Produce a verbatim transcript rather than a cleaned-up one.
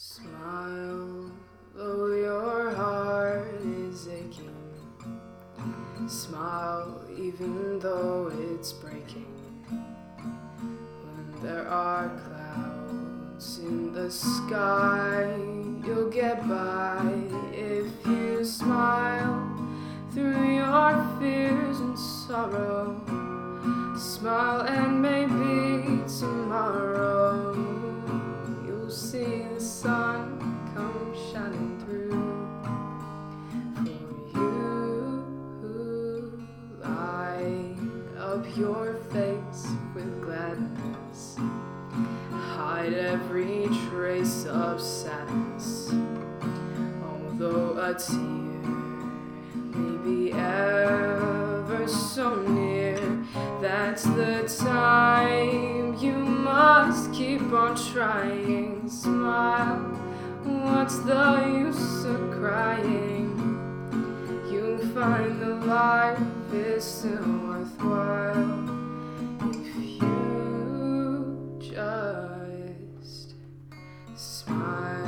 Smile, though your heart is aching. Smile, even though it's breaking. When there are clouds in the sky, you'll get by if you smile through your fears and sorrow. Smile and maybe tomorrow you'll see the sun come shining through for you. Light up your face with gladness, hide every trace of sadness. Although a tear may be ever so near, that's the time you must keep on trying. Smile, what's the use of crying? You'll find that life is still worthwhile if you just smile.